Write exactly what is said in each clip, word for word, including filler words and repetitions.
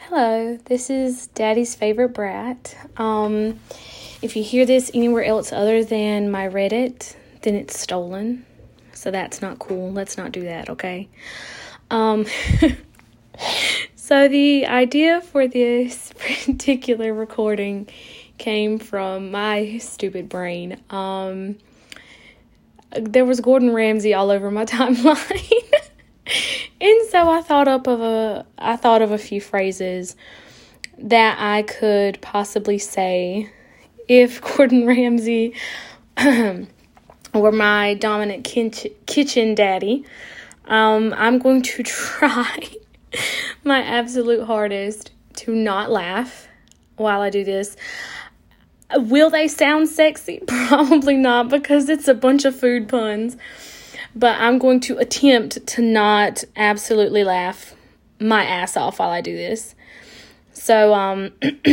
Hello, this is Daddy's Favorite Brat. Um, if you hear this anywhere else other than my Reddit, then it's stolen. So that's not cool. Let's not do that, okay? Um, so the idea for this particular recording came from my stupid brain. Um, there was Gordon Ramsay all over my timeline. And so I thought up of a I thought of a few phrases that I could possibly say if Gordon Ramsay were my dominant kin- kitchen daddy. Um, I'm going to try my absolute hardest to not laugh while I do this. Will they sound sexy? Probably not, because it's a bunch of food puns. But I'm going to attempt to not absolutely laugh my ass off while I do this. So, um,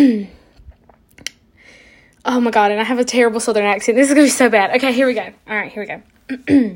oh my God, and I have a terrible Southern accent. This is going to be so bad. Okay, here we go. All right, here we go.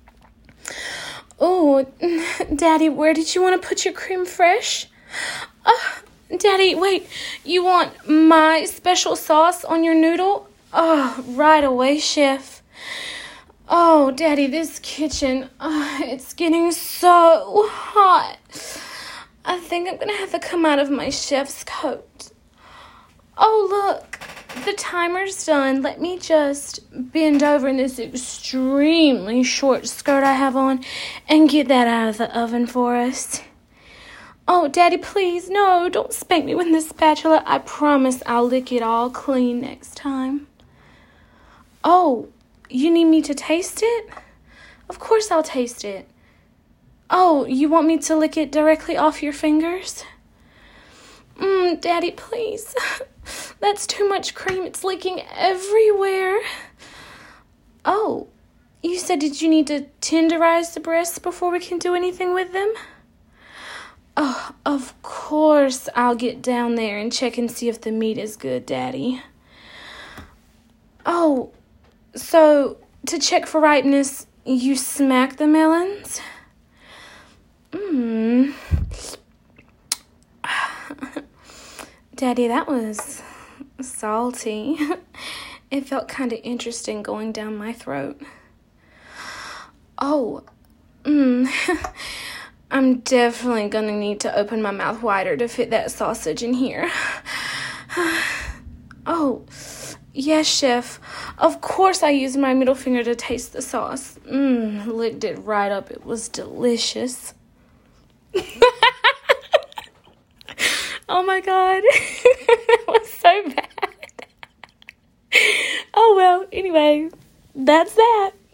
Oh, Daddy, where did you want to put your creme fraiche? Oh, Daddy, wait, you want my special sauce on your noodle? Oh, right away, Chef. Oh, Daddy, this kitchen, uh, it's getting so hot. I think I'm going to have to come out of my chef's coat. Oh, look, the timer's done. Let me just bend over in this extremely short skirt I have on and get that out of the oven for us. Oh, Daddy, please, no, don't spank me with this spatula. I promise I'll lick it all clean next time. Oh, you need me to taste it? Of course I'll taste it. Oh, you want me to lick it directly off your fingers? Mmm, Daddy, please. That's too much cream. It's leaking everywhere. Oh, you said did you need to tenderize the breasts before we can do anything with them? Oh, of course I'll get down there and check and see if the meat is good, Daddy. Oh, so, to check for ripeness, you smack the melons? Mmm. Daddy, that was salty. It felt kind of interesting going down my throat. Oh, mmm. I'm definitely gonna need to open my mouth wider to fit that sausage in here. Oh, yes, Chef. Of course I used my middle finger to taste the sauce. Mmm, licked it right up. It was delicious. Oh my God. It was so bad. Oh well, anyway, that's that.